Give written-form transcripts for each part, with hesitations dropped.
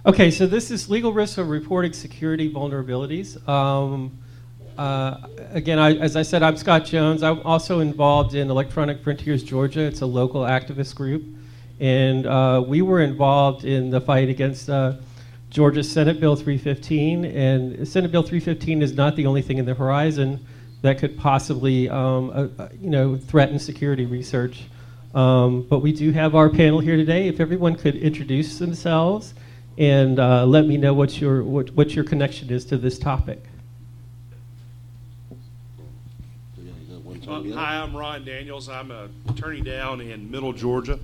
Okay, so this is legal risks of reporting security vulnerabilities. Again, as I said, I'm Scott Jones. I'm also involved in Electronic Frontiers Georgia. It's a local activist group. And we were involved in the fight against Georgia's Senate Bill 315. And Senate Bill 315 is not the only thing in the horizon that could possibly threaten security research. But we do have our panel here today. If everyone could introduce themselves and let me know what your connection is to this topic. Hi, I'm Ron Daniels. I'm an attorney down in Middle Georgia.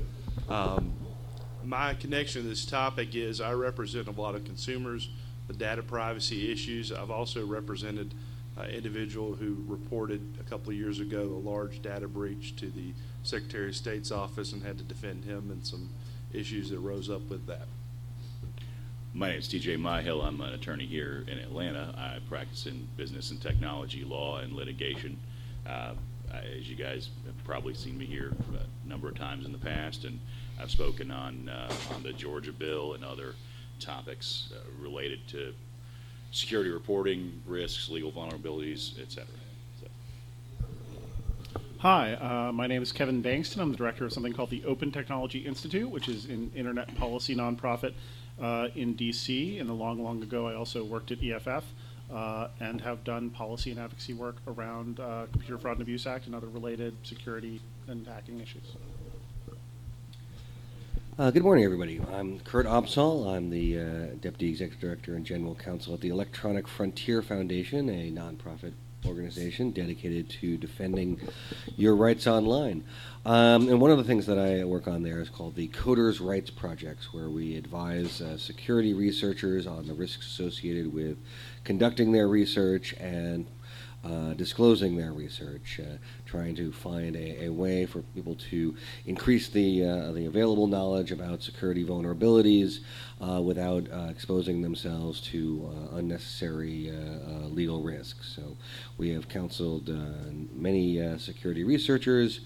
My connection to this topic is I represent a lot of consumers, the data privacy issues. I've also represented an individual who reported a couple of years ago a large data breach to the Secretary of State's office and had to defend him and some issues that rose up with that. My name is TJ Myhill. I'm an attorney here in Atlanta. I practice in business and technology law and litigation. As you guys have probably seen me here a number of times in the past, and I've spoken on the Georgia bill and other topics related to security reporting, risks, legal vulnerabilities, etc. Hi, my name is Kevin Bankston. I'm the director of something called the Open Technology Institute, which is an internet policy nonprofit in DC. And long ago, I also worked at EFF and have done policy and advocacy work around Computer Fraud and Abuse Act and other related security and hacking issues. Good morning, everybody. I'm Kurt Opsahl. I'm the Deputy Executive Director and General Counsel at the Electronic Frontier Foundation, a nonprofit organization dedicated to defending your rights online. And one of the things that I work on there is called the Coders' Rights Projects, where we advise security researchers on the risks associated with conducting their research and disclosing their research, trying to find a way for people to increase the available knowledge about security vulnerabilities without exposing themselves to unnecessary legal risks. So we have counseled many security researchers,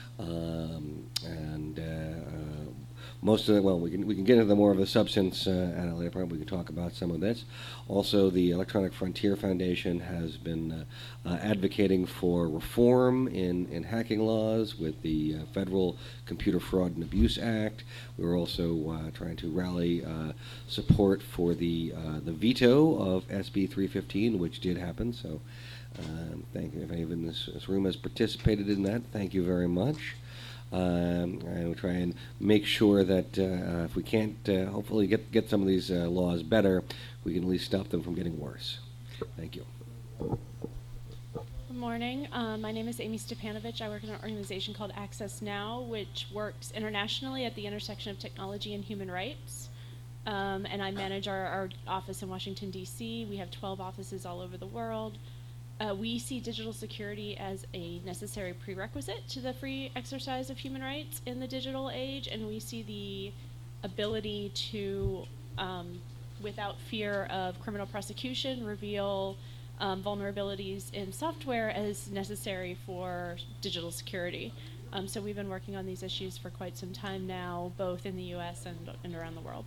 and most of it, well, we can get into more of the substance at a later point. We can talk about some of this. Also, the Electronic Frontier Foundation has been advocating for reform in hacking laws with the Federal Computer Fraud and Abuse Act. We're also trying to rally support for the veto of SB 315, which did happen. So thank you. If anyone in this room has participated in that, thank you very much. And we try and make sure that if we can't hopefully get some of these laws better, we can at least stop them from getting worse. Thank you. Good morning. My name is Amy Stepanovich. I work in an organization called Access Now, which works internationally at the intersection of technology and human rights. And I manage our office in Washington, D.C. We have 12 offices all over the world. We see digital security as a necessary prerequisite to the free exercise of human rights in the digital age, and we see the ability to, without fear of criminal prosecution, reveal vulnerabilities in software as necessary for digital security. So we've been working on these issues for quite some time now, both in the U.S. and around the world.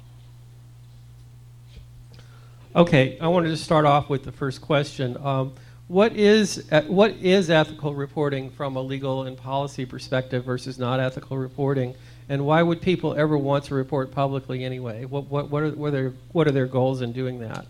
Okay, I wanted to start off with the first question. What is ethical reporting from a legal and policy perspective versus not ethical reporting, and why would people ever want to report publicly anyway? What are their goals in doing that?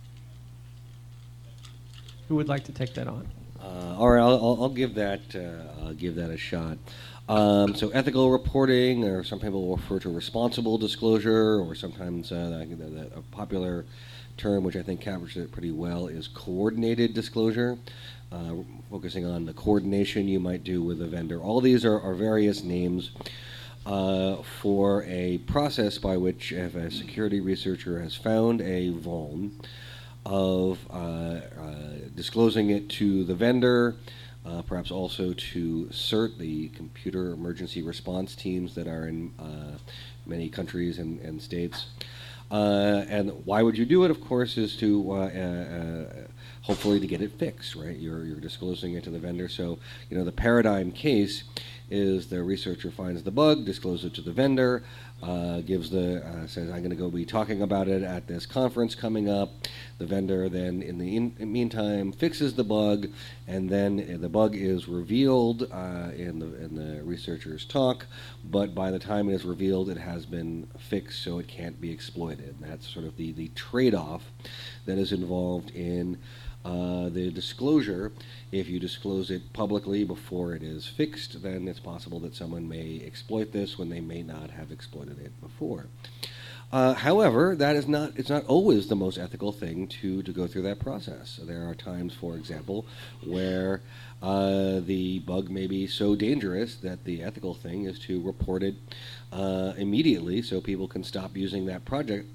Who would like to take that on? All right, I'll give that a shot. So ethical reporting, or some people will refer to responsible disclosure, or sometimes a popular term, which I think captures it pretty well, is coordinated disclosure, focusing on the coordination you might do with a vendor. All these are various names for a process by which, if a security researcher has found a vuln, of disclosing it to the vendor, perhaps also to CERT, the computer emergency response teams that are in many countries and states. And why would you do it? Of course, is to hopefully to get it fixed, right? You're disclosing it to the vendor. So, the paradigm case is the researcher finds the bug, discloses it to the vendor. says, I'm going to go be talking about it at this conference coming up. The vendor then, in the meantime, fixes the bug, and then the bug is revealed in the researcher's talk. But by the time it is revealed, it has been fixed, so it can't be exploited. And that's sort of the trade-off that is involved in the disclosure. If you disclose it publicly before it is fixed, then it's possible that someone may exploit this when they may not have exploited it before. However, it's not always the most ethical thing to go through that process. So there are times, for example, where the bug may be so dangerous that the ethical thing is to report it immediately, so people can stop using that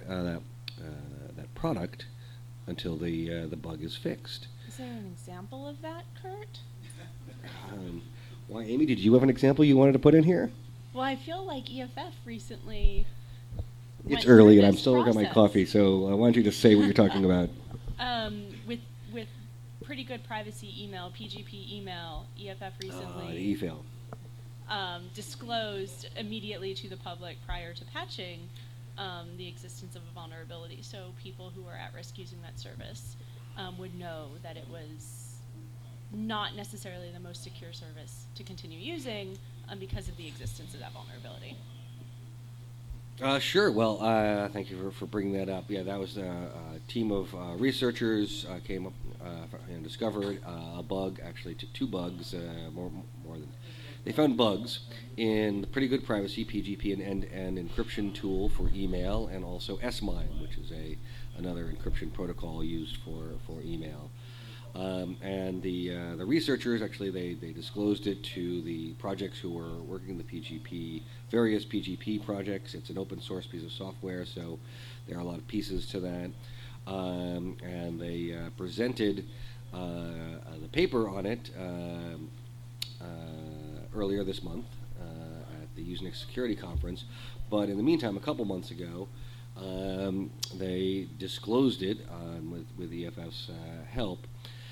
product until the bug is fixed. Is there an example of that, Kurt? Why, Amy, did you have an example you wanted to put in here? Well, I feel like EFF recently. It's early, and I'm still working on my coffee, so why don't you just say what you're talking about? With pretty good privacy email, PGP email, EFF recently e-fail. Disclosed immediately to the public prior to patching the existence of a vulnerability, so people who are at risk using that service would know that it was not necessarily the most secure service to continue using because of the existence of that vulnerability. Sure. Well, thank you for bringing that up. Yeah, that was a team of researchers came up and discovered a bug, actually two bugs, more than. They found bugs in the Pretty Good Privacy, PGP, an end-to-end encryption tool for email, and also S-MIME, which is another encryption protocol used for email. And the researchers, actually, they disclosed it to the projects who were working in the PGP, various PGP projects. It's an open source piece of software, so there are a lot of pieces to that. And they presented the paper on it earlier this month at the Usenix Security Conference. But in the meantime, a couple months ago, they disclosed it with EFF's help.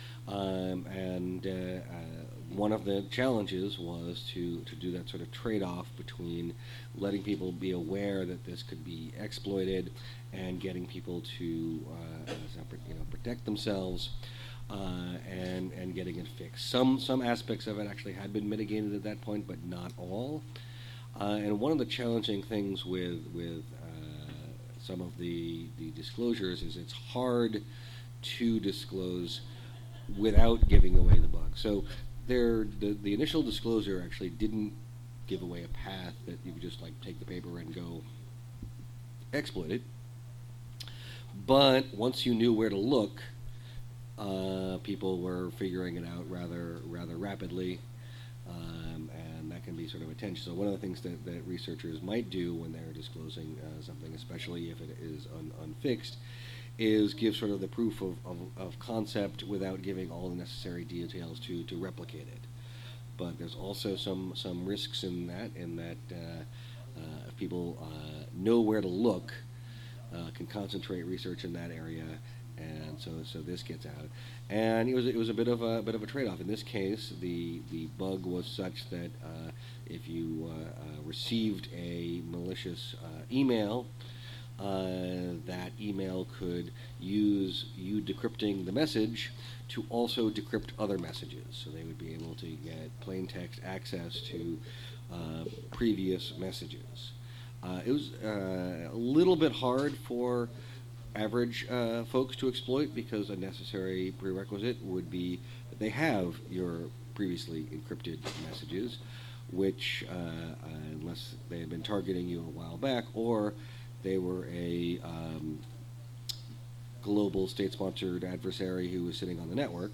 One of the challenges was to do that sort of trade-off between letting people be aware that this could be exploited and getting people to protect themselves and getting it fixed. Some aspects of it actually had been mitigated at that point, but not all. And one of the challenging things with some of the disclosures is it's hard to disclose without giving away the bug. So the initial disclosure actually didn't give away a path that you could just take the paper and go exploit it. But once you knew where to look, people were figuring it out rather rapidly, and that can be sort of a tension. So one of the things that researchers might do when they're disclosing something, especially if it is unfixed, is give sort of the proof of concept without giving all the necessary details to replicate it. But there's also some risks in that if people know where to look, can concentrate research in that area, and so this gets out. And it was a bit of a trade-off. In this case, the bug was such that if you received a malicious email, that email could use you decrypting the message to also decrypt other messages. So they would be able to get plain text access to previous messages. It was a little bit hard for average folks to exploit because a necessary prerequisite would be that they have your previously encrypted messages, which, unless they had been targeting you a while back, or they were a global state-sponsored adversary who was sitting on the network,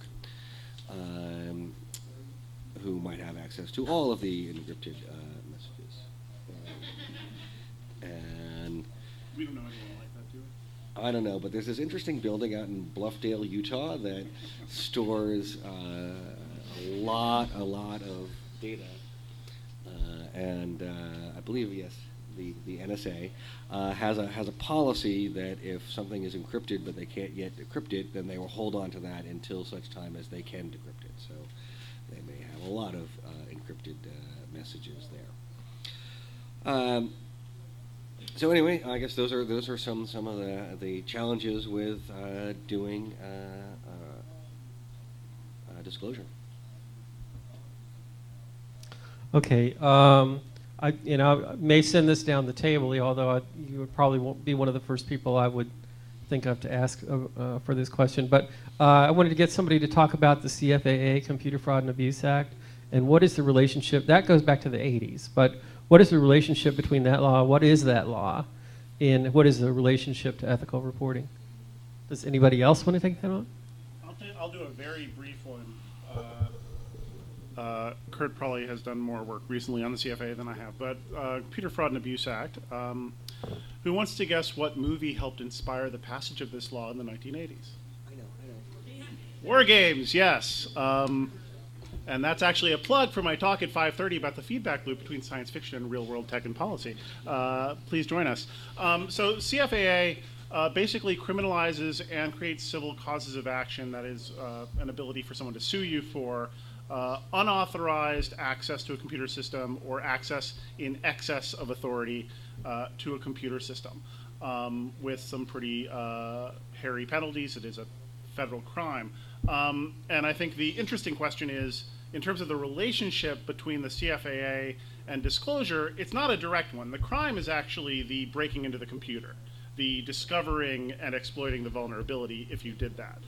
who might have access to all of the encrypted messages. And We don't know anyone like that, do we? I don't know, but there's this interesting building out in Bluffdale, Utah, that stores a lot of data, and I believe, yes, the NSA has a policy that if something is encrypted but they can't yet decrypt it, then they will hold on to that until such time as they can decrypt it. So they may have a lot of encrypted messages there. So anyway, I guess those are some of the challenges with doing disclosure. Okay. I may send this down the table, although you would probably won't be one of the first people I would think of to ask for this question. But I wanted to get somebody to talk about the CFAA, Computer Fraud and Abuse Act, and what is the relationship? That goes back to the 80s, but what is the relationship between that law? What is that law? And what is the relationship to ethical reporting? Does anybody else want to take that on? I'll do a very brief one. Kurt probably has done more work recently on the CFA than I have, but Computer Fraud and Abuse Act. Who wants to guess what movie helped inspire the passage of this law in the 1980s? I know. War Games, yes. And that's actually a plug for my talk at 5:30 about the feedback loop between science fiction and real-world tech and policy. Please join us. So CFAA basically criminalizes and creates civil causes of action, that is an ability for someone to sue you for unauthorized access to a computer system or access in excess of authority to a computer system with some pretty hairy penalties. It is a federal crime. And I think the interesting question is, in terms of the relationship between the CFAA and disclosure, it's not a direct one. The crime is actually the breaking into the computer, the discovering and exploiting the vulnerability if you did that.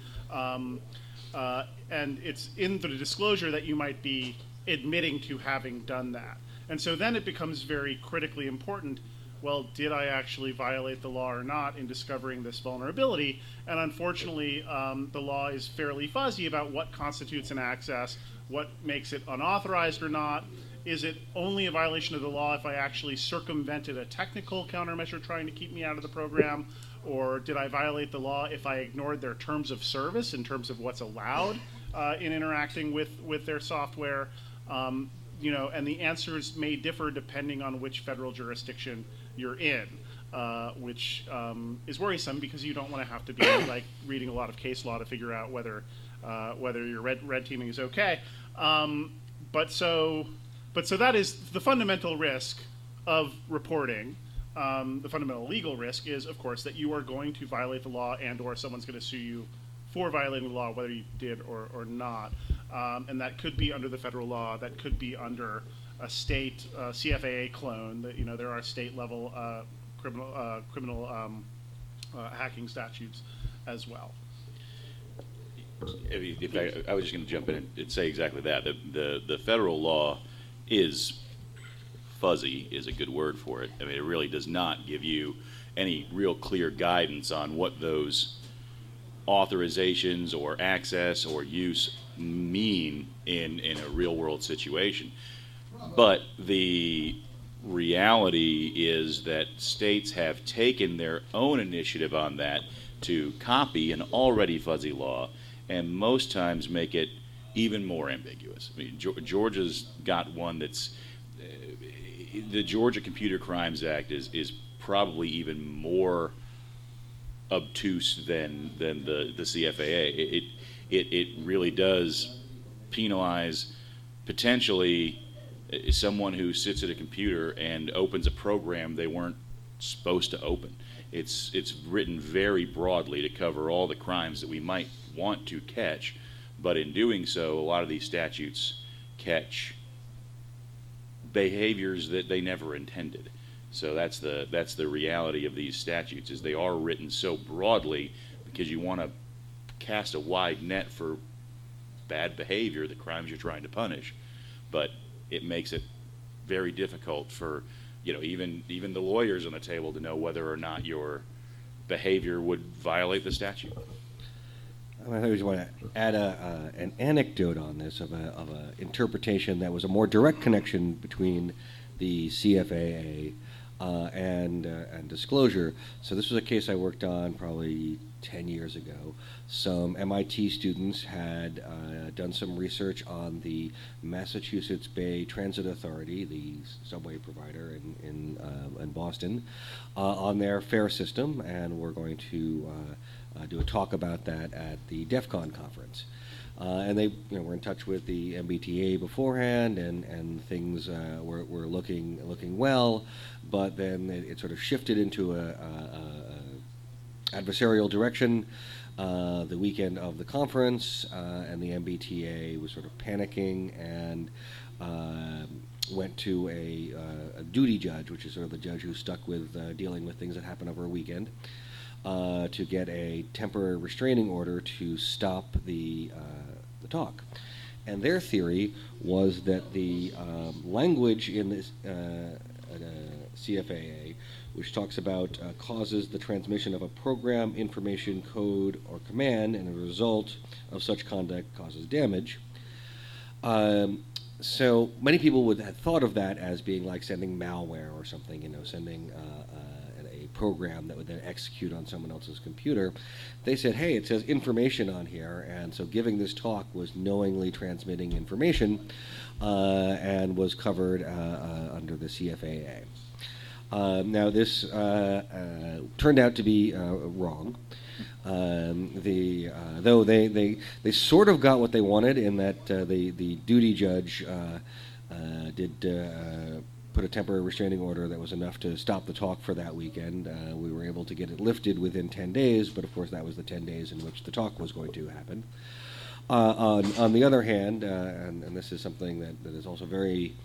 And it's in the disclosure that you might be admitting to having done that. And so then it becomes very critically important, well, did I actually violate the law or not in discovering this vulnerability? And unfortunately, the law is fairly fuzzy about what constitutes an access, what makes it unauthorized or not. Is it only a violation of the law if I actually circumvented a technical countermeasure trying to keep me out of the program? Or did I violate the law if I ignored their terms of service in terms of what's allowed in interacting with their software? And the answers may differ depending on which federal jurisdiction you're in, which is worrisome because you don't want to have to be like reading a lot of case law to figure out whether your red teaming is okay. But so that is the fundamental risk of reporting. The fundamental legal risk is, of course, that you are going to violate the law and/or someone's going to sue you for violating the law, whether you did or not. And that could be under the federal law. That could be under a state CFAA clone. That there are state-level criminal hacking statutes as well. I was just going to jump in and say exactly that. The federal law is fuzzy, is a good word for it. I mean, it really does not give you any real clear guidance on what those authorizations or access or use mean in a real world situation. But the reality is that states have taken their own initiative on that to copy an already fuzzy law and most times make it even more ambiguous. I mean, Georgia's got one that's the Georgia Computer Crimes Act is probably even more obtuse than the CFAA. It really does penalize potentially someone who sits at a computer and opens a program they weren't supposed to open. It's written very broadly to cover all the crimes that we might want to catch, but in doing so, a lot of these statutes catch behaviors that they never intended. So that's the reality of these statutes, is they are written so broadly because you want to cast a wide net for bad behavior, the crimes you're trying to punish, but it makes it very difficult for even the lawyers on the table to know whether or not your behavior would violate the statute. I just want to add an anecdote on this of a interpretation that was a more direct connection between the CFAA and disclosure. So this was a case I worked on probably 10 years ago. Some MIT students had done some research on the Massachusetts Bay Transit Authority, the subway provider in Boston, on their fare system, and were going to do a talk about that at the DEF CON conference. And they were in touch with the MBTA beforehand, and things were looking well, but then it sort of shifted into a adversarial direction the weekend of the conference, and the MBTA was sort of panicking and went to a duty judge, which is sort of the judge who's stuck with dealing with things that happen over a weekend, to get a temporary restraining order to stop the talk. And their theory was that the language in this CFAA, which talks about causes the transmission of a program, information, code, or command, and a result of such conduct causes damage. So many people would have thought of that as being like sending malware or something, sending a program that would then execute on someone else's computer. They said, hey, it says information on here, and so giving this talk was knowingly transmitting information and was covered under the CFAA. Now, this turned out to be wrong. Though they sort of got what they wanted in that the duty judge did put a temporary restraining order that was enough to stop the talk for that weekend. We were able to get it lifted within 10 days, but of course that was the 10 days in which the talk was going to happen. On the other hand, and this is something that is also very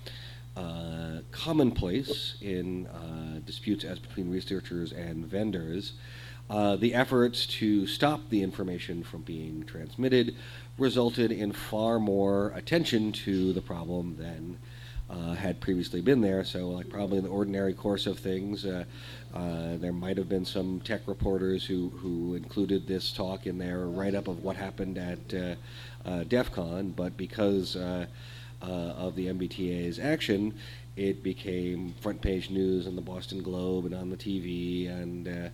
commonplace in disputes as between researchers and vendors, the efforts to stop the information from being transmitted resulted in far more attention to the problem than had previously been there. So, like, probably in the ordinary course of things, there might have been some tech reporters who included this talk in their write-up of what happened at DEF CON, but because of the MBTA's action, it became front page news in the Boston Globe and on the TV, and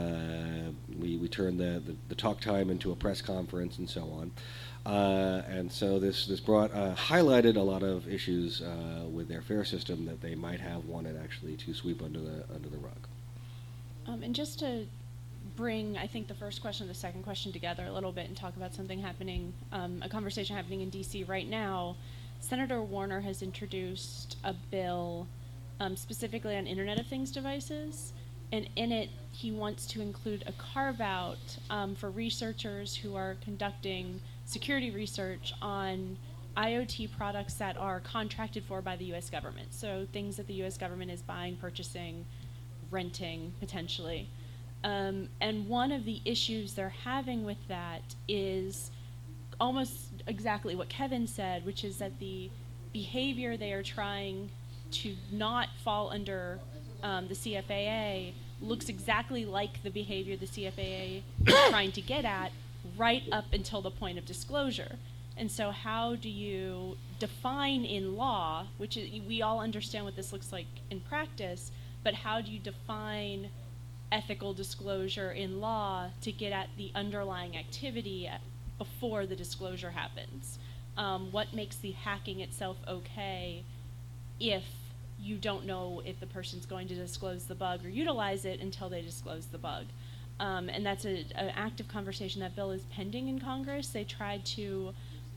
we turned the talk time into a press conference and so on. And so this highlighted a lot of issues with their fare system that they might have wanted actually to sweep under the rug. And just to bring, I think, the first question and the second question together a little bit and talk about something happening, a conversation happening in DC right now. Senator Warner has introduced a bill specifically on Internet of Things devices, and in it he wants to include a carve-out for researchers who are conducting security research on IoT products that are contracted for by the U.S. government, so things that the U.S. government is buying, purchasing, renting, potentially. And one of the issues they're having with that is almost exactly what Kevin said, which is that the behavior they are trying to not fall under the CFAA looks exactly like the behavior the CFAA is trying to get at right up until the point of disclosure. And so how do you define in law, which is, we all understand what this looks like in practice, but how do you define ethical disclosure in law to get at the underlying activity before the disclosure happens? What makes the hacking itself okay if you don't know if the person's going to disclose the bug or utilize it until they disclose the bug? And that's an active conversation. That bill is pending in Congress. They tried to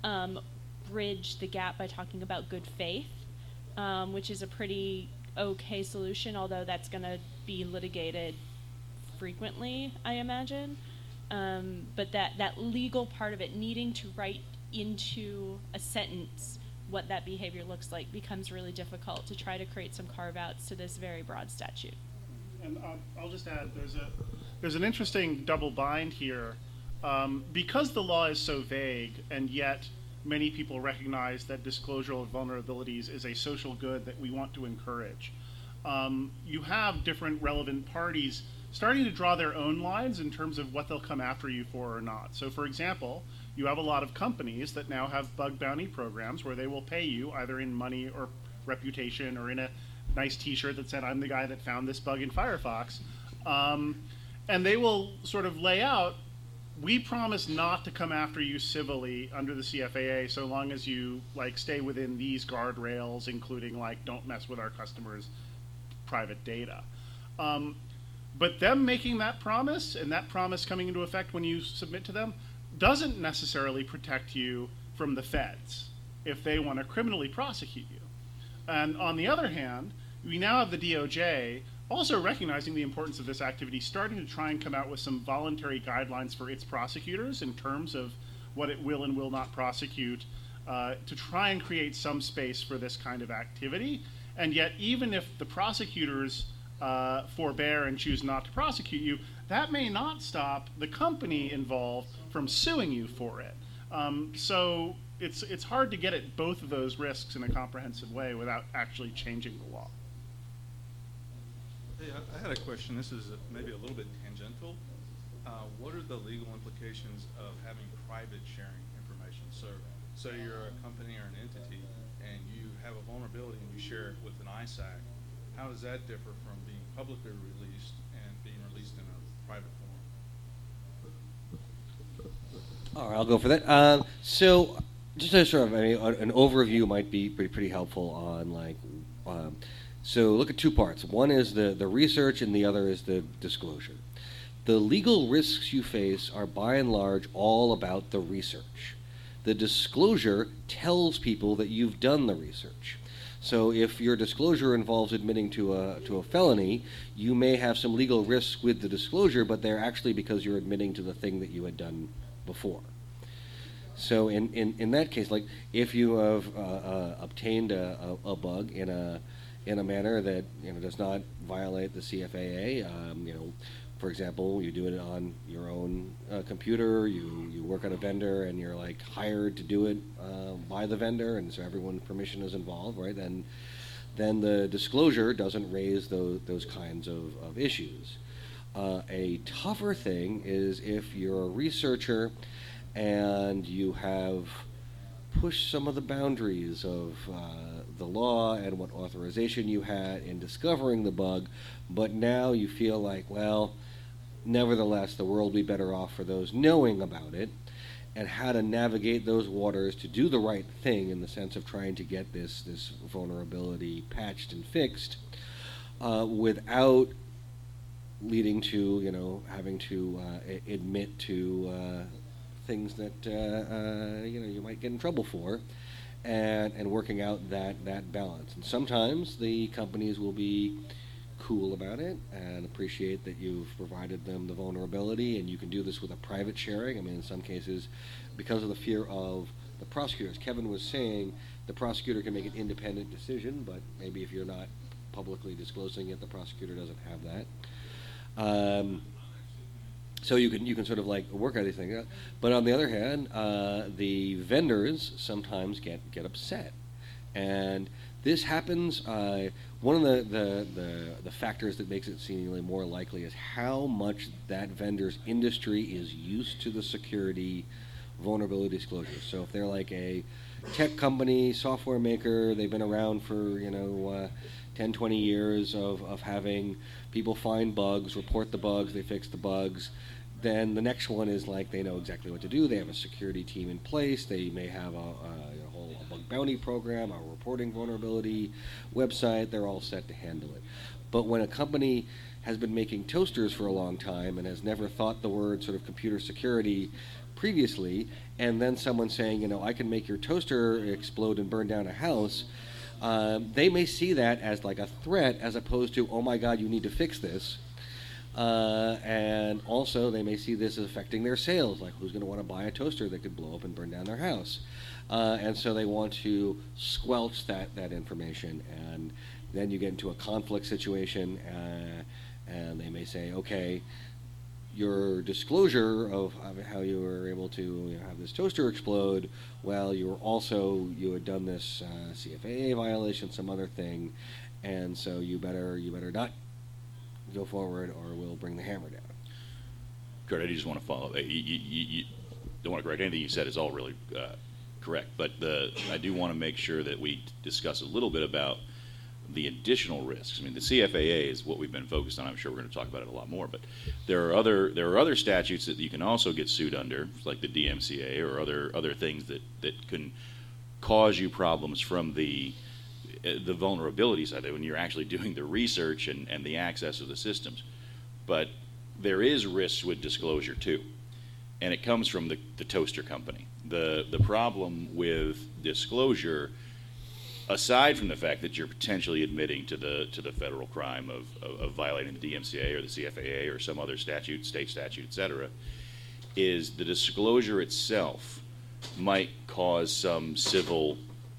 bridge the gap by talking about good faith, which is a pretty okay solution, although that's going to be litigated frequently, I imagine. But that legal part of it, needing to write into a sentence what that behavior looks like, becomes really difficult to try to create some carve-outs to this very broad statute. And I'll just add, there's an interesting double bind here. Because the law is so vague, and yet many people recognize that disclosure of vulnerabilities is a social good that we want to encourage. You have different relevant parties starting to draw their own lines in terms of what they'll come after you for or not. So, for example, you have a lot of companies that now have bug bounty programs where they will pay you either in money or reputation or in a nice t-shirt that said, I'm the guy that found this bug in Firefox. And they will sort of lay out, we promise not to come after you civilly under the CFAA so long as you stay within these guardrails, including don't mess with our customers' private data. But them making that promise and that promise coming into effect when you submit to them doesn't necessarily protect you from the feds if they want to criminally prosecute you. And on the other hand, we now have the DOJ also recognizing the importance of this activity, starting to try and come out with some voluntary guidelines for its prosecutors in terms of what it will and will not prosecute, to try and create some space for this kind of activity. And yet, even if the prosecutors forbear and choose not to prosecute you, that may not stop the company involved from suing you for it. So it's hard to get at both of those risks in a comprehensive way without actually changing the law. Hey, I had a question. This is maybe a little bit tangential. What are the legal implications of having private sharing information? So say you're a company or an entity and you have a vulnerability and you share it with an ISAC. How does that differ from being publicly released and being released in a private form? All right, I'll go for that. So just a sort of an overview might be pretty helpful on like. So look at two parts. One is the research and the other is the disclosure. The legal risks you face are by and large all about the research. The disclosure tells people that you've done the research. So if your disclosure involves admitting to a felony, you may have some legal risks with the disclosure, but they're actually because you're admitting to the thing that you had done before. So in that case, like if you have obtained a bug in a manner that does not violate the CFAA, for example, you do it on your own computer, you work on a vendor and you're like hired to do it by the vendor, and so everyone's permission is involved, right? Then the disclosure doesn't raise those kinds of issues. A tougher thing is if you're a researcher and you have pushed some of the boundaries of the law and what authorization you had in discovering the bug, but now you feel like, well, nevertheless, the world would be better off for those knowing about it, and how to navigate those waters to do the right thing in the sense of trying to get this vulnerability patched and fixed without leading to having to admit to things that you might get in trouble for, and working out that balance. And sometimes the companies will be cool about it and appreciate that you've provided them the vulnerability, and you can do this with a private sharing. I mean, in some cases, because of the fear of the prosecutor, as Kevin was saying, the prosecutor can make an independent decision, but maybe if you're not publicly disclosing it, the prosecutor doesn't have that. So you can sort of like work out these things. But on the other hand, the vendors sometimes get upset, and this happens. One of the factors that makes it seemingly more likely is how much that vendor's industry is used to the security vulnerability disclosure. So if they're like a tech company, software maker, they've been around for 10, 20 years of having people find bugs, report the bugs, they fix the bugs. Then the next one is like they know exactly what to do. They have a security team in place. They may have a whole bug bounty program, a reporting vulnerability website. They're all set to handle it. But when a company has been making toasters for a long time and has never thought the word sort of computer security previously, and then someone saying, I can make your toaster explode and burn down a house, they may see that as like a threat as opposed to, oh my God, you need to fix this. And also they may see this as affecting their sales, like who's going to want to buy a toaster that could blow up and burn down their house. And so they want to squelch that information, and then you get into a conflict situation, and they may say, okay, your disclosure of how you were able to have this toaster explode, well, you had done this CFAA violation, some other thing, and so you better not go forward or we'll bring the hammer down. Kurt, I just want to follow. You don't want to correct anything you said is all really correct, but I do want to make sure that we discuss a little bit about the additional risks. I mean, the CFAA is what we've been focused on. I'm sure we're going to talk about it a lot more, but there are other statutes that you can also get sued under, like the DMCA or other things that can cause you problems from the vulnerabilities of it when you're actually doing the research and the access of the systems. But there is risks with disclosure too, and it comes from the toaster company. The problem with disclosure, aside from the fact that you're potentially admitting to the federal crime of violating the DMCA or the CFAA or some other statute, state statute, et cetera, is the disclosure itself might cause some civil,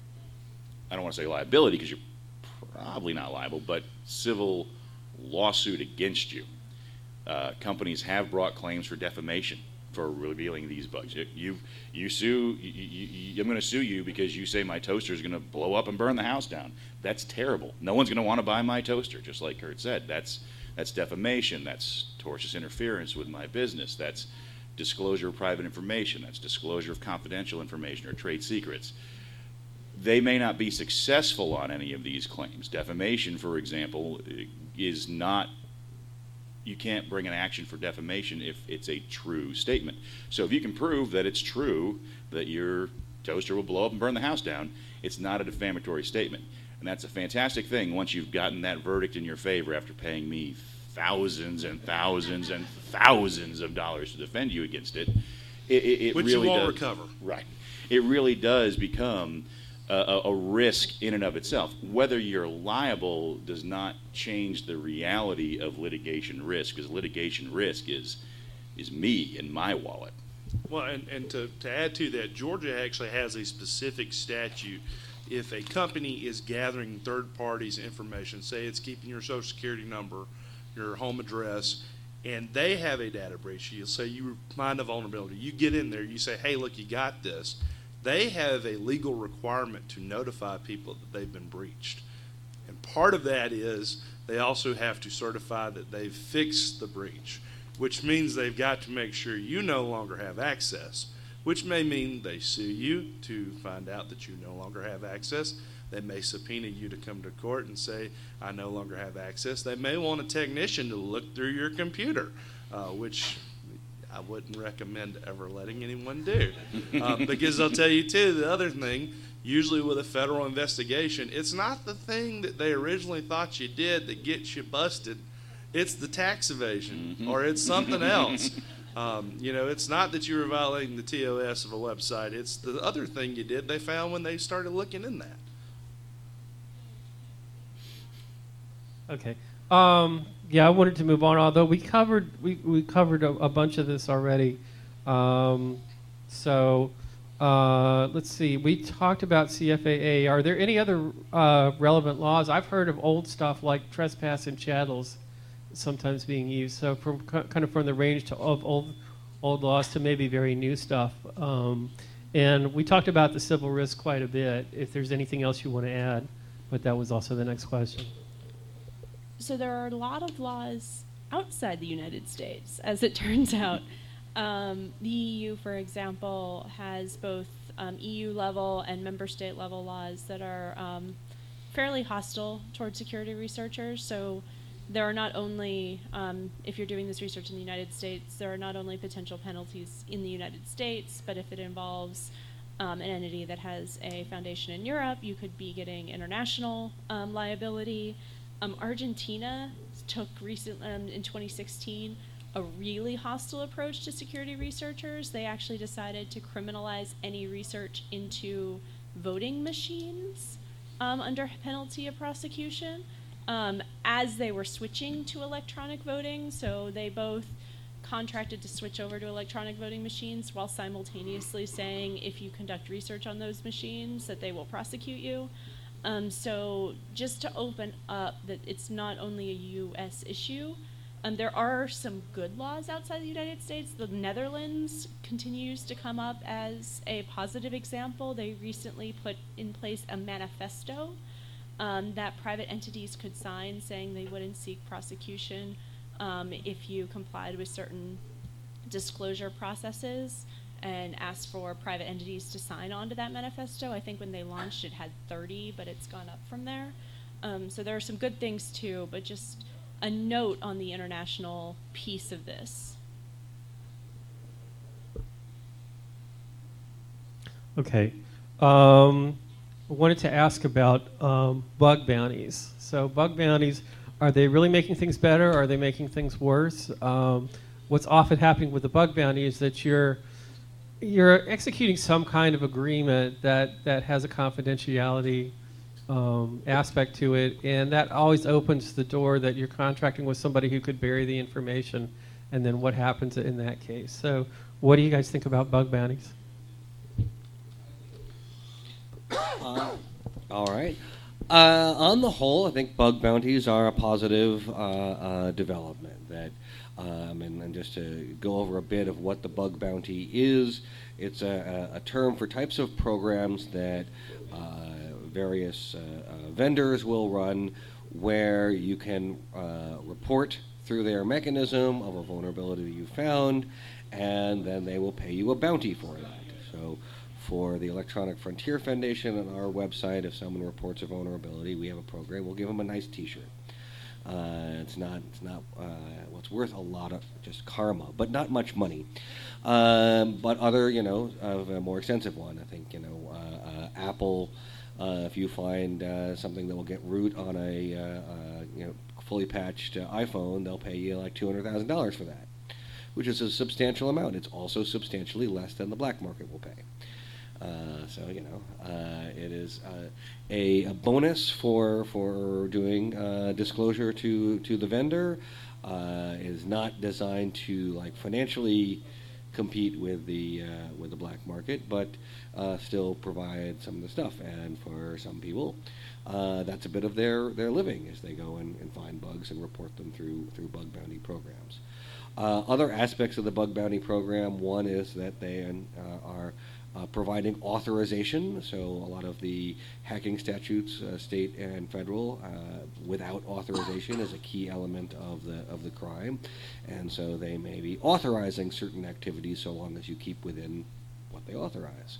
I don't want to say liability because you're probably not liable, but civil lawsuit against you. Companies have brought claims for defamation for revealing these bugs. I'm going to sue you because you say my toaster is going to blow up and burn the house down. That's terrible. No one's going to want to buy my toaster, just like Kurt said. That's defamation. That's tortious interference with my business. That's disclosure of private information. That's disclosure of confidential information or trade secrets. They may not be successful on any of these claims. Defamation, for example, is not, you can't bring an action for defamation if it's a true statement. So if you can prove that it's true that your toaster will blow up and burn the house down, it's not a defamatory statement. And that's a fantastic thing once you've gotten that verdict in your favor after paying me thousands and thousands and thousands of dollars to defend you against it. It Which really you won't does, recover. Right. It really does become a risk in and of itself. Whether you're liable does not change the reality of litigation risk, because litigation risk is me and my wallet. Well, and to add to that, Georgia actually has a specific statute. If a company is gathering third parties' information, say it's keeping your social security number, your home address, and they have a data breach, you'll say you find a vulnerability. You get in there, you say, hey, look, you got this. They have a legal requirement to notify people that they've been breached. And part of that is they also have to certify that they've fixed the breach, which means they've got to make sure you no longer have access, which may mean they sue you to find out that you no longer have access. They may subpoena you to come to court and say, I no longer have access. They may want a technician to look through your computer, which I wouldn't recommend ever letting anyone do. Because I'll tell you, too, the other thing, usually with a federal investigation, it's not the thing that they originally thought you did that gets you busted. It's the tax evasion, or it's something else. It's not that you were violating the TOS of a website. It's the other thing you did they found when they started looking in that. Okay. Yeah, I wanted to move on, although we covered a bunch of this already. Let's see. We talked about CFAA. Are there any other relevant laws? I've heard of old stuff like trespass and chattels sometimes being used. So from kind of from the range of old laws to maybe very new stuff. And we talked about the civil risk quite a bit. If there's anything else you want to add, but that was also the next question. So there are a lot of laws outside the United States, as it turns out. The EU, for example, has both EU level and member state level laws that are fairly hostile towards security researchers. So there are not only, if you're doing this research in the United States, there are not only potential penalties in the United States, but if it involves an entity that has a foundation in Europe, you could be getting international liability. Argentina took recently, in 2016, a really hostile approach to security researchers. They actually decided to criminalize any research into voting machines under penalty of prosecution as they were switching to electronic voting. So they both contracted to switch over to electronic voting machines while simultaneously saying if you conduct research on those machines that they will prosecute you. So just to open up that it's not only a U.S. issue, there are some good laws outside the United States. The Netherlands continues to come up as a positive example. They recently put in place a manifesto that private entities could sign saying they wouldn't seek prosecution if you complied with certain disclosure processes, and asked for private entities to sign on to that manifesto. I think when they launched it had 30, but it's gone up from there. So there are some good things too, but just a note on the international piece of this. Okay. I wanted to ask about bug bounties. So bug bounties are they really making things better? Or are they making things worse? What's often happening with the bug bounty is that you're executing some kind of agreement that has a confidentiality aspect to it, and that always opens the door that you're contracting with somebody who could bury the information, and then what happens in that case. So what do you guys think about bug bounties? All right. On the whole, I think bug bounties are a positive development. That, and just to go over a bit of what the bug bounty is, it's a term for types of programs that various vendors will run, where you can report through their mechanism of a vulnerability you found, and then they will pay you a bounty for that. So, for the Electronic Frontier Foundation on our website, if someone reports a vulnerability, we have a program. We'll give them a nice T-shirt. It's not what's worth a lot of just karma, but not much money. But other, of a more extensive one, I think, Apple. If you find something that will get root on a fully patched iPhone, they'll pay you like $200,000 for that, which is a substantial amount. It's also substantially less than the black market will pay. It is a bonus for doing disclosure to the vendor. It is not designed to financially compete with the black market, but still provide some of the stuff. And for some people, that's a bit of their living, as they go and find bugs and report them through bug bounty programs. Other aspects of the bug bounty program, one is that they are providing authorization. So a lot of the hacking statutes, state and federal, without authorization is a key element of the crime, and so they may be authorizing certain activities so long as you keep within what they authorize.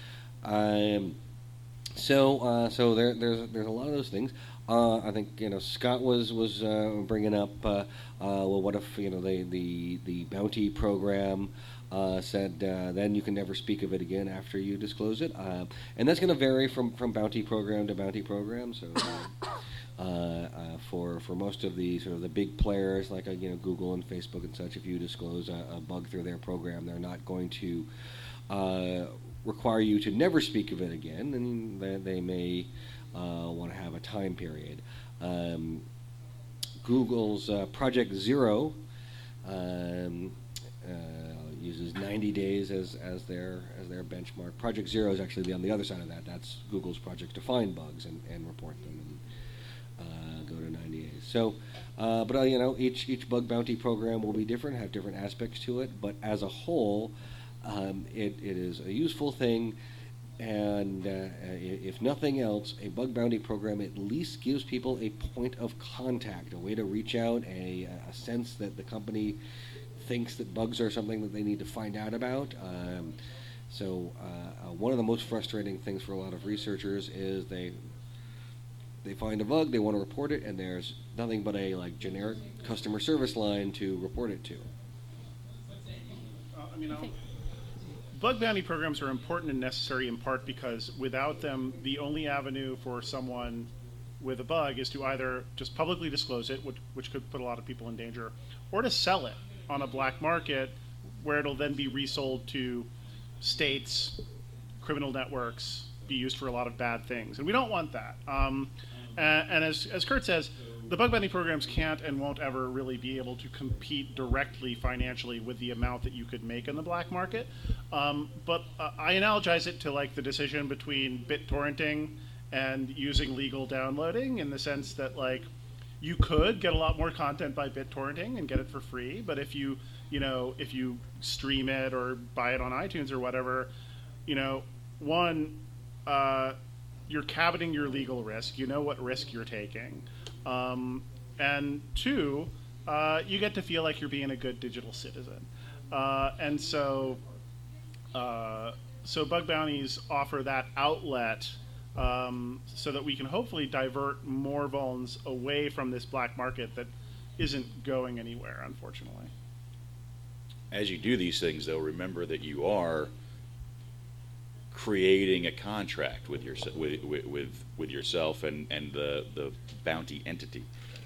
So there's a lot of those things. I think Scott was bringing up. Well, what if the bounty program said then you can never speak of it again after you disclose it, and that's going to vary from bounty program to bounty program. So for most of the sort of the big players like Google and Facebook and such, if you disclose a bug through their program, they're not going to require you to never speak of it again, and they may want to have a time period. Google's Project Zero uses 90 days as their benchmark. Project Zero is actually on the other side of that. That's Google's project to find bugs and report them and go to 90 days. So, but each bug bounty program will be different, have different aspects to it. But as a whole, it is a useful thing. And if nothing else, a bug bounty program at least gives people a point of contact, a way to reach out, a sense that the company thinks that bugs are something that they need to find out about. So one of the most frustrating things for a lot of researchers is they find a bug, they want to report it, and there's nothing but a generic customer service line to report it to. Bug bounty programs are important and necessary in part because without them, the only avenue for someone with a bug is to either just publicly disclose it, which could put a lot of people in danger, or to sell it on a black market where it'll then be resold to states, criminal networks, be used for a lot of bad things. And we don't want that. And as Kurt says, the bug bounty programs can't and won't ever really be able to compete directly financially with the amount that you could make in the black market. But I analogize it to the decision between BitTorrenting and using legal downloading, in the sense that you could get a lot more content by BitTorrenting and get it for free, but if you stream it or buy it on iTunes or whatever, one, you're cabining your legal risk. You know what risk you're taking. And two, you get to feel like you're being a good digital citizen. And so bug bounties offer that outlet so that we can hopefully divert more vulns away from this black market that isn't going anywhere, unfortunately. As you do these things, though, remember that you are creating a contract with yourself and the bounty entity.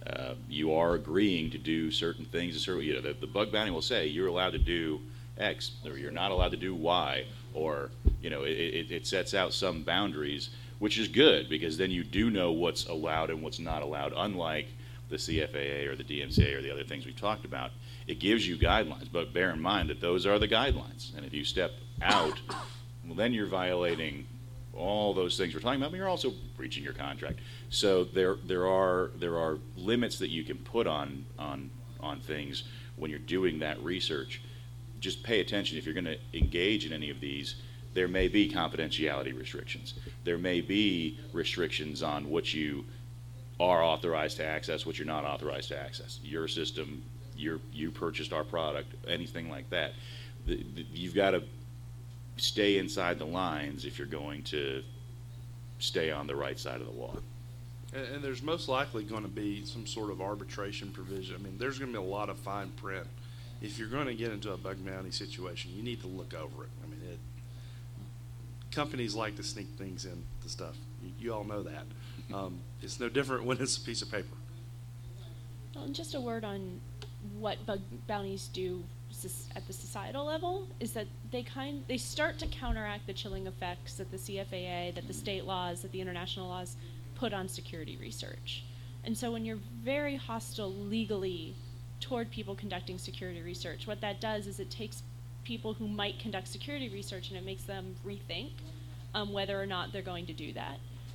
You are agreeing to do certain things. The bug bounty will say you're allowed to do X, or you're not allowed to do Y, or it sets out some boundaries, which is good because then you do know what's allowed and what's not allowed. Unlike the CFAA or the DMCA or the other things we talked about, it gives you guidelines, but bear in mind that those are the guidelines. And if you step out, well, then you're violating all those things we're talking about, but you're also breaching your contract. So there are limits that you can put on things when you're doing that research. Just pay attention. If you're going to engage in any of these, there may be confidentiality restrictions. There may be restrictions on what you are authorized to access, what you're not authorized to access. Your system, you purchased our product, anything like that. You've got to stay inside the lines if you're going to stay on the right side of the law. And there's most likely going to be some sort of arbitration provision. I mean, there's going to be a lot of fine print. If you're going to get into a bug bounty situation, you need to look over it. I mean, companies like to sneak things into stuff. You all know that. It's no different when it's a piece of paper. Well, and just a word on what bug bounties do at the societal level is that they start to counteract the chilling effects that the CFAA, that the state laws, that the international laws put on security research. And so when you're very hostile legally toward people conducting security research, what that does is it takes people who might conduct security research and it makes them rethink whether or not they're going to do that.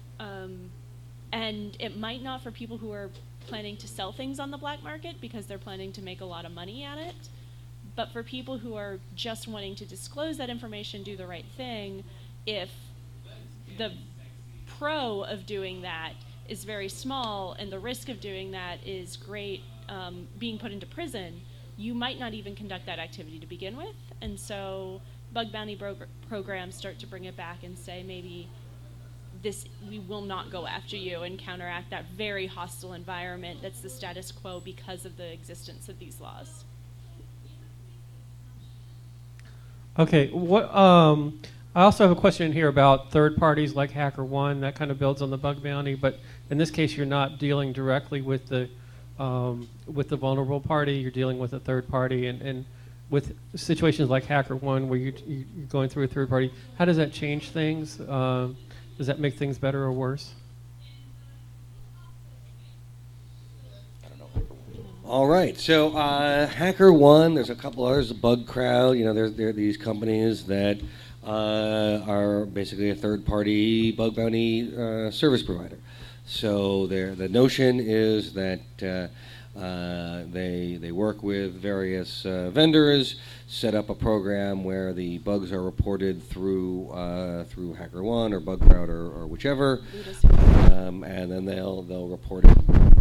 And it might not for people who are planning to sell things on the black market because they're planning to make a lot of money at it. But for people who are just wanting to disclose that information, do the right thing, if the pro of doing that is very small and the risk of doing that is great, being put into prison, you might not even conduct that activity to begin with. And so bug bounty programs start to bring it back and say maybe we will not go after you and counteract that very hostile environment that's the status quo because of the existence of these laws. Okay, I also have a question here about third parties like HackerOne. That kind of builds on the bug bounty, but in this case, you're not dealing directly with the vulnerable party. You're dealing with a third party, and with situations like HackerOne, where you're going through a third party, how does that change things? Does that make things better or worse? All right, so HackerOne, there's a couple others, Bug Crowd. There are these companies that are basically a third-party bug bounty service provider. So the notion is that they work with various vendors, set up a program where the bugs are reported through HackerOne or Bug Crowd or whichever, and then they'll report it.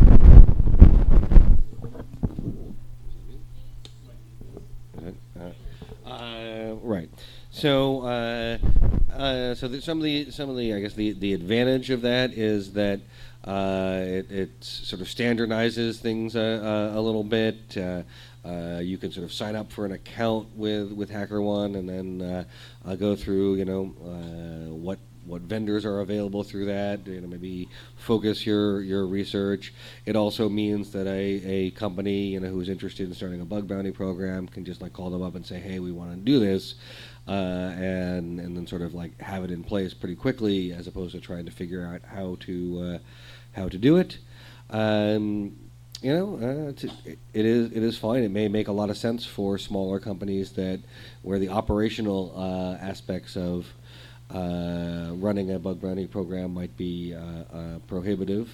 Right. So some of the I guess the advantage of that is that it sort of standardizes things a little bit. You can sort of sign up for an account with HackerOne and then go through what vendors are available through that. Maybe focus your research. It also means that a company who's interested in starting a bug bounty program can just call them up and say, hey, we want to do this, and then sort of have it in place pretty quickly, as opposed to trying to figure out how to do it. It is fine. It may make a lot of sense for smaller companies where the operational aspects of running a bug bounty program might be prohibitive.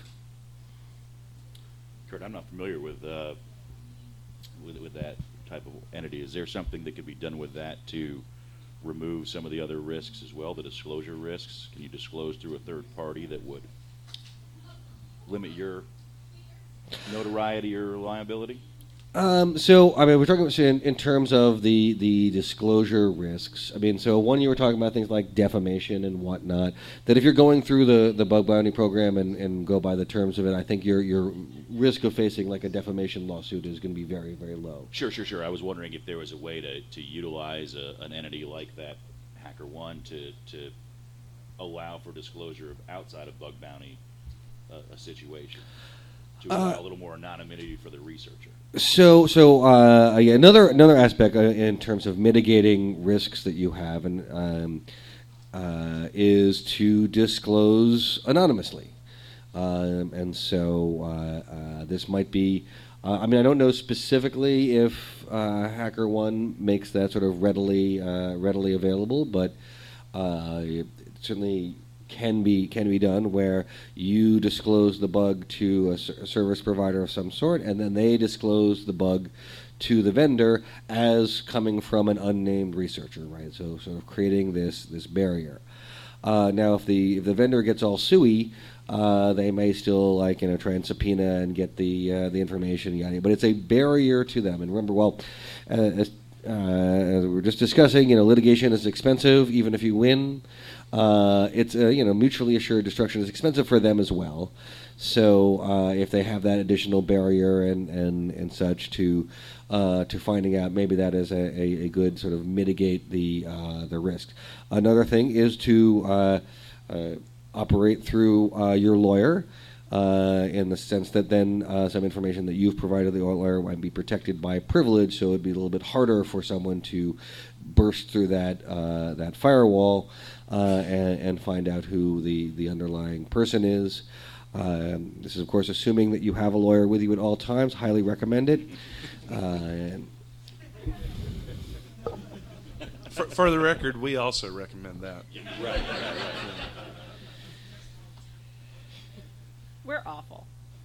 Kurt, I'm not familiar with that type of entity. Is there something that could be done with that to remove some of the other risks as well, the disclosure risks? Can you disclose through a third party that would limit your notoriety or liability? So we're talking about in terms of the disclosure risks. So one, you were talking about things like defamation and whatnot. That if you're going through the bug bounty program and go by the terms of it, I think your risk of facing a defamation lawsuit is going to be very, very low. Sure. I was wondering if there was a way to utilize an entity like that, HackerOne, to allow for disclosure of outside of bug bounty a situation. to allow a little more anonymity for the researcher? Yeah, another aspect in terms of mitigating risks that you have is to disclose anonymously, this might be. I don't know specifically if HackerOne makes that sort of readily available, but it certainly can be done where you disclose the bug to a service provider of some sort, and then they disclose the bug to the vendor as coming from an unnamed researcher, right? So sort of creating this barrier. Now, if the vendor gets all suey, they may still try and subpoena and get the information, but it's a barrier to them. And remember, as we were just discussing, litigation is expensive, even if you win. It's mutually assured destruction is expensive for them as well. So if they have that additional barrier and such to finding out, maybe that is a good sort of mitigate the risk. Another thing is to operate through your lawyer. In the sense that then some information that you've provided the lawyer might be protected by privilege, so it'd be a little bit harder for someone to burst through that firewall and find out who the underlying person is. This is, of course, assuming that you have a lawyer with you at all times. Highly recommend it. For the record, we also recommend that. Right. We're awful.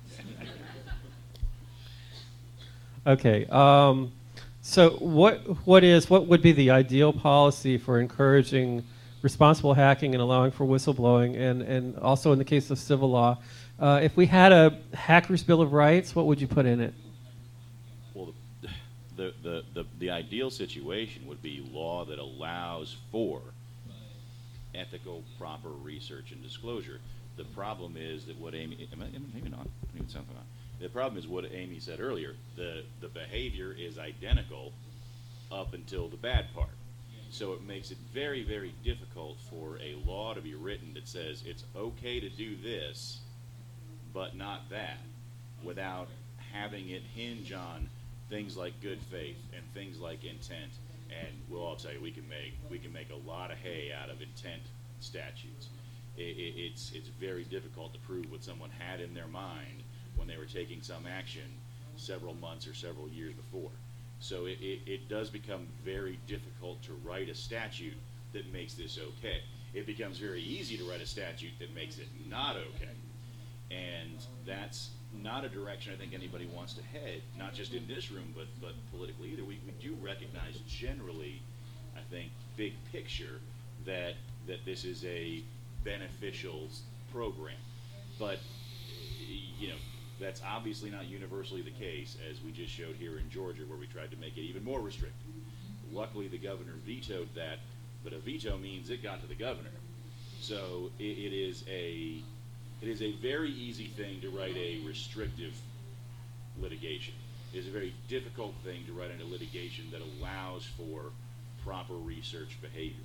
Okay. So what would be the ideal policy for encouraging responsible hacking and allowing for whistleblowing, and also in the case of civil law, if we had a Hackers Bill of Rights, what would you put in it? Well, the ideal situation would be law that allows for ethical, proper research and disclosure. The problem is that what Amy, maybe not, even sounds like the problem is what Amy said earlier. The behavior is identical up until the bad part. So it makes it very, very difficult for a law to be written that says it's okay to do this, but not that, without having it hinge on things like good faith and things like intent. And we'll all tell you, we can make a lot of hay out of intent statutes. It's very difficult to prove what someone had in their mind when they were taking some action several months or several years before. So it does become very difficult to write a statute that makes this okay. It becomes very easy to write a statute that makes it not okay. And that's not a direction I think anybody wants to head, not just in this room, but politically either. We do recognize generally, I think, big picture, that this is a beneficial program. But, that's obviously not universally the case, as we just showed here in Georgia, where we tried to make it even more restrictive. Luckily, the governor vetoed that, but a veto means it got to the governor. So it is a very easy thing to write a restrictive litigation. It is a very difficult thing to write a litigation that allows for proper research behavior.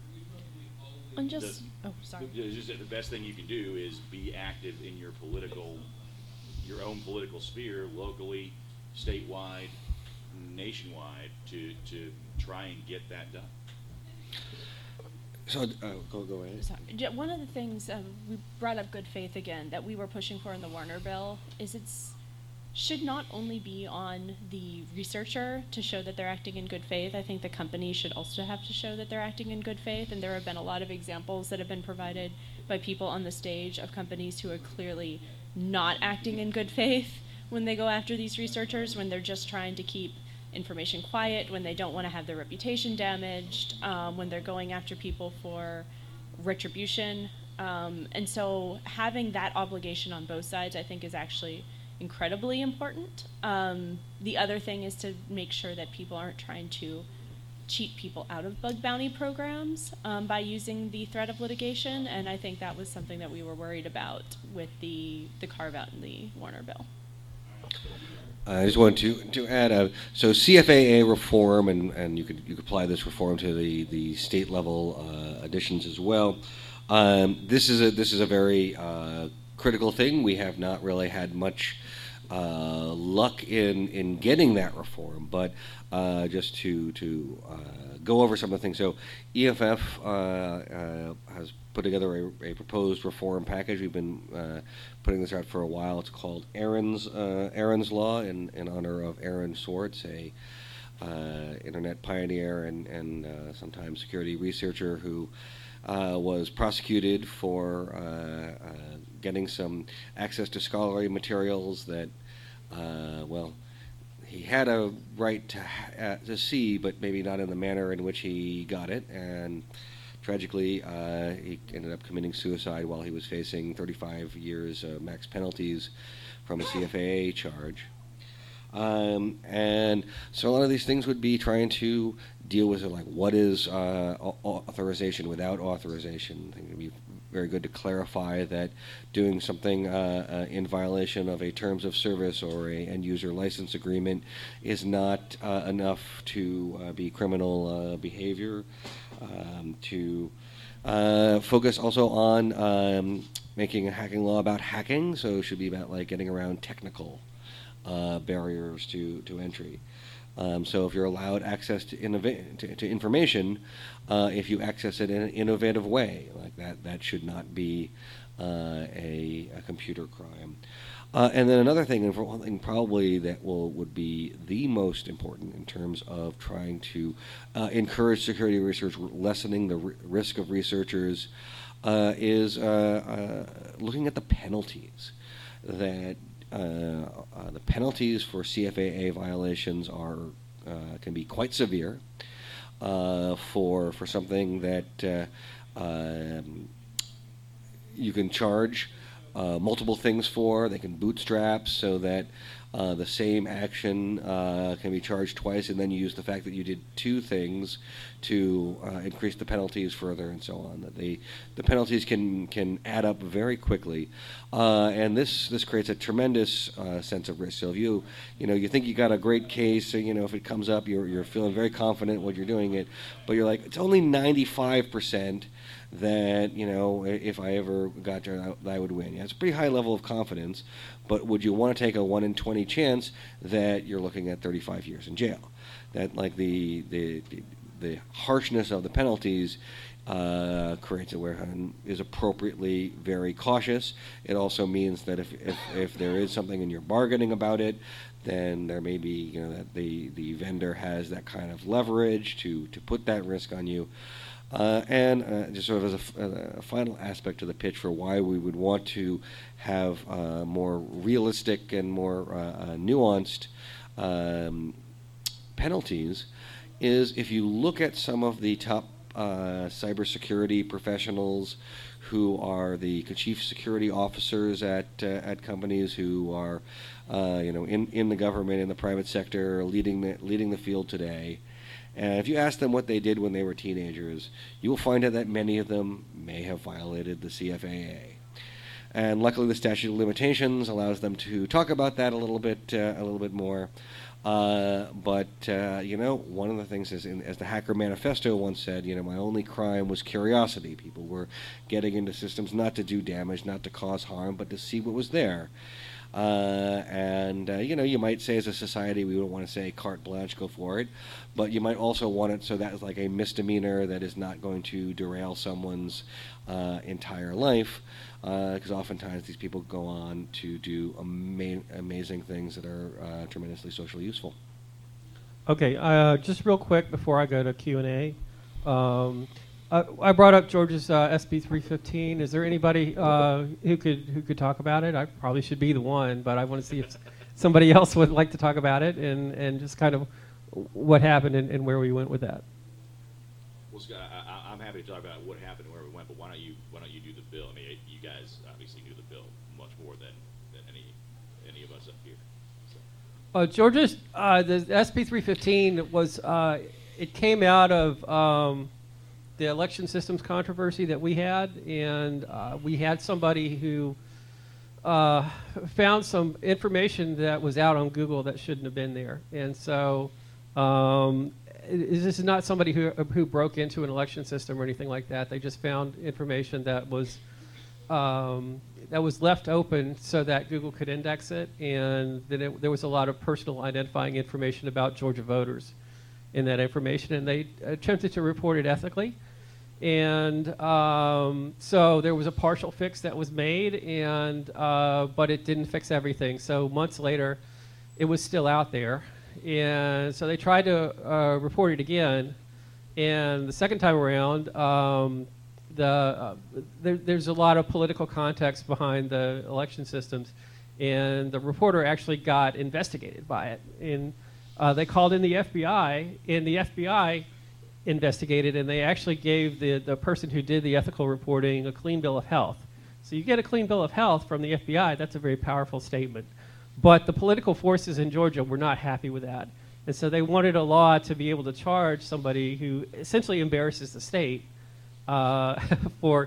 Sorry. Just the best thing you can do is be active in your own political sphere, locally, statewide, nationwide, to try and get that done. So go ahead. Sorry. One of the things we brought up good faith again that we were pushing for in the Warner Bill is should not only be on the researcher to show that they're acting in good faith. I think the company should also have to show that they're acting in good faith, and there have been a lot of examples that have been provided by people on the stage of companies who are clearly not acting in good faith when they go after these researchers, when they're just trying to keep information quiet, when they don't want to have their reputation damaged, when they're going after people for retribution. And so having that obligation on both sides, I think, is actually incredibly important. The other thing is to make sure that people aren't trying to cheat people out of bug bounty programs by using the threat of litigation, and I think that was something that we were worried about with the carve-out in the Warner Bill. I just wanted to add, so CFAA reform, and you could apply this reform to the state level additions as well. This is a very critical thing. We have not really had much luck in getting that reform, but just to go over some of the things. So EFF has put together a proposed reform package. We've been putting this out for a while. It's called Aaron's Law in honor of Aaron Swartz, a internet pioneer and sometimes security researcher who was prosecuted for getting some access to scholarly materials that, he had a right to see, but maybe not in the manner in which he got it. And tragically, he ended up committing suicide while he was facing 35 years max penalties from a CFAA charge. And so a lot of these things would be trying to deal with it, like what is authorization without authorization. I think it would be very good to clarify that doing something in violation of a terms of service or a end-user license agreement is not enough to be criminal behavior. To focus also on making a hacking law about hacking, so it should be about like getting around technical barriers to entry. So if you're allowed access to information, if you access it in an innovative way, like that should not be a computer crime. And then another thing, and for one thing probably that would be the most important in terms of trying to encourage security research, lessening the risk of researchers, is looking at the penalties. That the penalties for CFAA violations can be quite severe for something that you can charge multiple things for. They can bootstrap so that the same action can be charged twice, and then you use the fact that you did two things to increase the penalties further, and so on. That the penalties can add up very quickly, and this creates a tremendous sense of risk. So if you think you got a great case, if it comes up, you're feeling very confident what you're doing it, but you're like, it's only 95%. That if I ever got there, I would win. Yeah, it's a pretty high level of confidence, but would you want to take a 1 in 20 chance that you're looking at 35 years in jail? That like the harshness of the penalties creates it where one is appropriately very cautious. It also means that if there is something and you're bargaining about it, then there may be that the vendor has that kind of leverage to put that risk on you. And just sort of as a final aspect to the pitch for why we would want to have more realistic and more nuanced penalties is if you look at some of the top cybersecurity professionals who are the chief security officers at companies who are in the government, in the private sector, leading the field today. And if you ask them what they did when they were teenagers, you will find out that many of them may have violated the CFAA. And luckily, the statute of limitations allows them to talk about that a little bit more. But one of the things is, as the Hacker Manifesto once said, my only crime was curiosity. People were getting into systems not to do damage, not to cause harm, but to see what was there. You might say as a society we would want to say carte blanche, go for it, but you might also want it so that is like a misdemeanor that is not going to derail someone's entire life, because oftentimes these people go on to do amazing things that are tremendously socially useful. Okay, just real quick before I go to Q&A. I brought up George's SB 315. Is there anybody who could talk about it? I probably should be the one, but I want to see if somebody else would like to talk about it and just kind of what happened and where we went with that. Well, Scott, I'm happy to talk about what happened and where we went, but why don't you do the bill? I mean, you guys obviously knew the bill much more than any of us up here. So. George's the SB 315 was it came out of the election systems controversy that we had, and we had somebody who found some information that was out on Google that shouldn't have been there. And so this is not somebody who broke into an election system or anything like that. They just found information that was that was left open so that Google could index it, and then there was a lot of personal identifying information about Georgia voters in that information, and they attempted to report it ethically. And so there was a partial fix that was made, and but it didn't fix everything. So months later, it was still out there, and so they tried to report it again. And the second time around, there's a lot of political context behind the election systems, and the reporter actually got investigated by it. And they called in the FBI, and the FBI investigated, and they actually gave the person who did the ethical reporting a clean bill of health. So you get a clean bill of health from the FBI, that's a very powerful statement. But the political forces in Georgia were not happy with that. And so they wanted a law to be able to charge somebody who essentially embarrasses the state for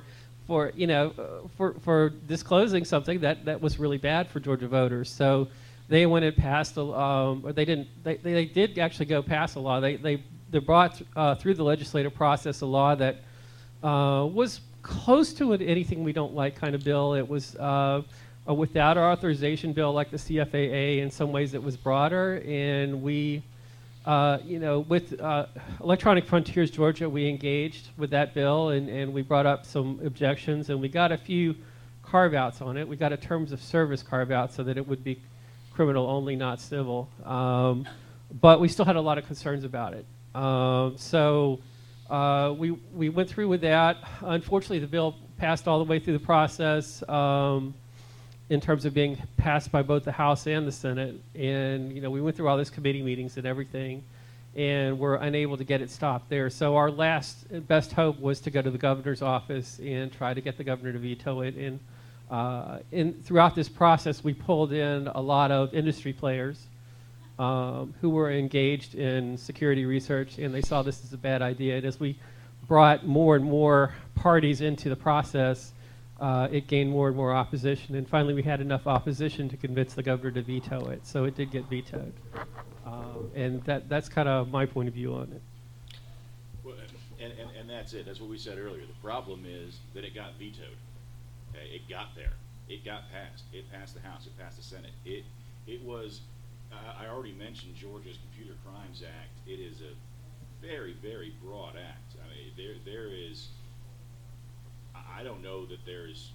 disclosing something that was really bad for Georgia voters. So they went and passed, or they didn't. They did actually go pass a law. They brought through the legislative process a law that was close to anything we don't like kind of bill. It was a without authorization bill, like the CFAA. In some ways, it was broader, and we. With Electronic Frontiers Georgia, we engaged with that bill, and we brought up some objections, and we got a few carve-outs on it. We got a terms of service carve-out so that it would be criminal only, not civil. But we still had a lot of concerns about it. So we went through with that. Unfortunately, the bill passed all the way through the process in terms of being passed by both the House and the Senate. And we went through all these committee meetings and everything, and were unable to get it stopped there. So our last best hope was to go to the governor's office and try to get the governor to veto it. And throughout this process, we pulled in a lot of industry players who were engaged in security research, and they saw this as a bad idea. And as we brought more and more parties into the process, it gained more and more opposition, and finally we had enough opposition to convince the governor to veto it. So it did get vetoed, and that's kind of my point of view on it. Well, and that's it. That's what we said earlier. The problem is that it got vetoed. Okay? It got there. It got passed. It passed the House. It passed the Senate. It was. I already mentioned Georgia's Computer Crimes Act. It is a very, very broad act. I mean, there is. I don't know that there's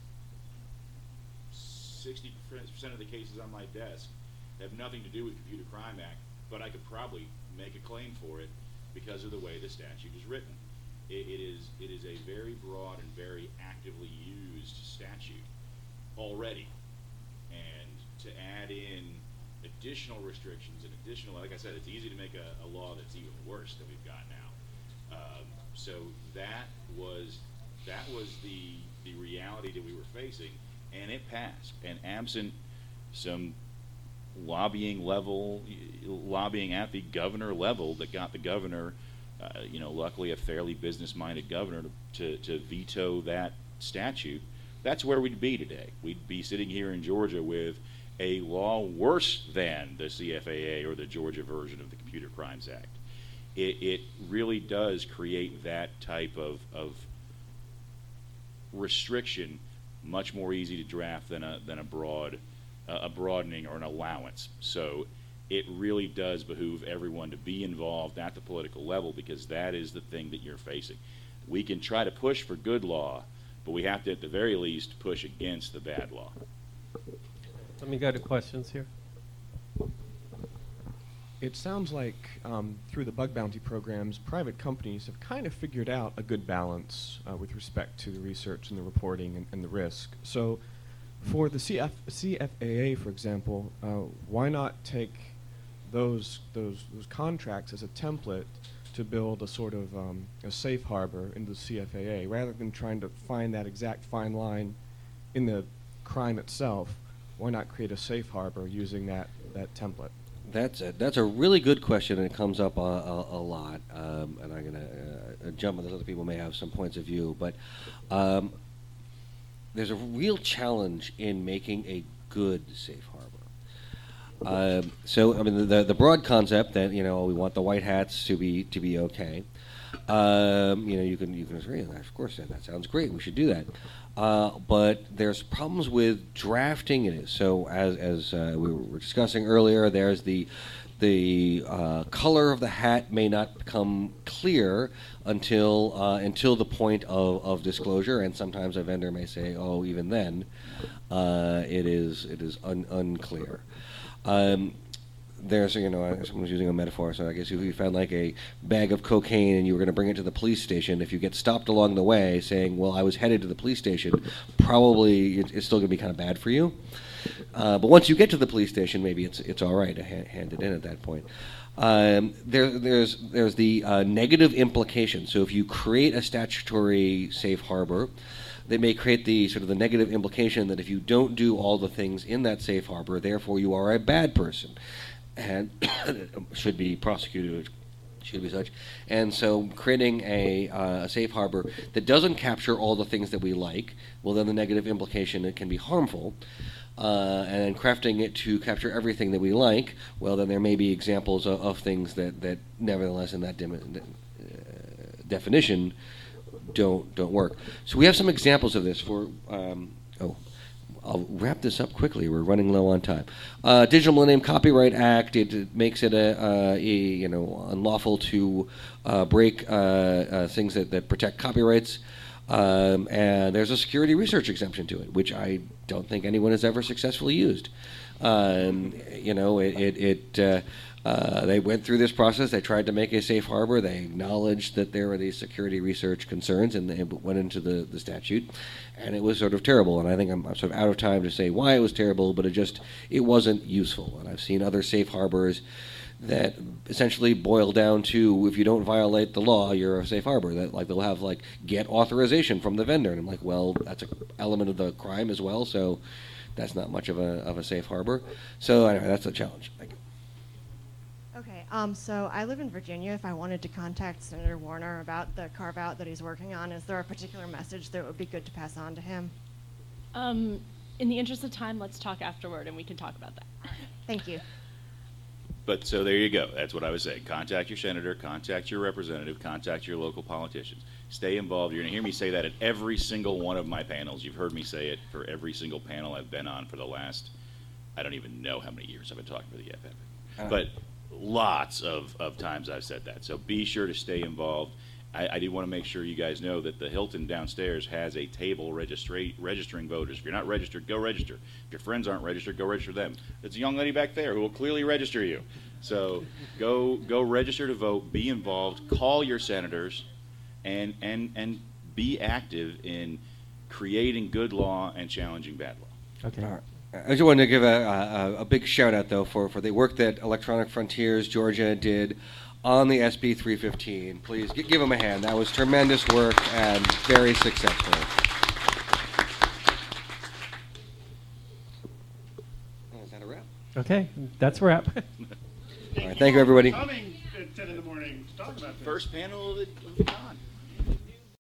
60% of the cases on my desk have nothing to do with Computer Crime Act, but I could probably make a claim for it because of the way the statute is written. It is a very broad and very actively used statute already, and to add in additional restrictions and additional, like I said, it's easy to make a law that's even worse than we've got now. So that was the reality that we were facing, and it passed. And absent some lobbying at the governor level that got the governor, luckily a fairly business-minded governor to veto that statute, that's where we'd be today. We'd be sitting here in Georgia with a law worse than the CFAA or the Georgia version of the Computer Crimes Act. It really does create that type of restriction much more easy to draft than a broadening or an allowance. So it really does behoove everyone to be involved at the political level, because that is the thing that you're facing. We can try to push for good law, but we have to at the very least push against the bad law. Let me go to questions here. It sounds like through the bug bounty programs, private companies have kind of figured out a good balance with respect to the research and the reporting and the risk. So for the CFAA, for example, why not take those contracts as a template to build a sort of a safe harbor into the CFAA, rather than trying to find that exact fine line in the crime itself? Why not create a safe harbor using that template? That's a really good question, and it comes up a lot. And I'm going to jump on this. Other people may have some points of view, but there's a real challenge in making a good safe harbor. So, I mean, the broad concept that we want the white hats to be okay. You can agree on that. Of course, that sounds great. We should do that. But there's problems with drafting it. So as we were discussing earlier, there's the color of the hat may not become clear until the point of disclosure, and sometimes a vendor may say, "Oh, even then, it is unclear." There's, someone's using a metaphor, so I guess if you found like a bag of cocaine and you were going to bring it to the police station, if you get stopped along the way saying, "Well, I was headed to the police station," probably it's still going to be kind of bad for you. But once you get to the police station, maybe it's all right to hand it in at that point. There's the negative implication. So if you create a statutory safe harbor, they may create the sort of the negative implication that if you don't do all the things in that safe harbor, therefore you are a bad person and should be prosecuted. Should be such. And so creating a safe harbor that doesn't capture all the things that we like, well, then the negative implication, it can be harmful. And then crafting it to capture everything that we like, well, then there may be examples of things that nevertheless in that definition don't work. So we have some examples of this for. I'll wrap this up quickly. We're running low on time. Digital Millennium Copyright Act, it makes it unlawful to break things that protect copyrights. And there's a security research exemption to it, which I don't think anyone has ever successfully used. They went through this process. They tried to make a safe harbor. They acknowledged that there were these security research concerns, and they went into the statute, and it was sort of terrible. And I think I'm sort of out of time to say why it was terrible, but it wasn't useful. And I've seen other safe harbors that essentially boil down to, if you don't violate the law, you're a safe harbor. That they'll have get authorization from the vendor, and I'm like, well, that's an element of the crime as well, so that's not much of a safe harbor. So anyway, that's a challenge. Thank you. Okay, so I live in Virginia. If I wanted to contact Senator Warner about the carve-out that he's working on, is there a particular message that would be good to pass on to him? In the interest of time, let's talk afterward, and we can talk about that. Thank you. But so there you go. That's what I was saying. Contact your senator, contact your representative, contact your local politicians. Stay involved. You're going to hear me say that at every single one of my panels. You've heard me say it for every single panel I've been on for the last, I don't even know how many years I've been talking for the EFF. But lots of times I've said that. So be sure to stay involved. I do want to make sure you guys know that the Hilton downstairs has a table registering voters. If you're not registered, go register. If your friends aren't registered, go register them. There's a young lady back there who will clearly register you. So go register to vote, be involved, call your senators, and be active in creating good law and challenging bad law. Okay. All right. I just wanted to give a big shout out though for the work that Electronic Frontiers Georgia did on the SB 315. Please give them a hand. That was tremendous work and very successful. Oh, is that a wrap? Okay, that's a wrap. All right, thank you, everybody. Coming at 10 in the morning to talk about this. First panel of the con.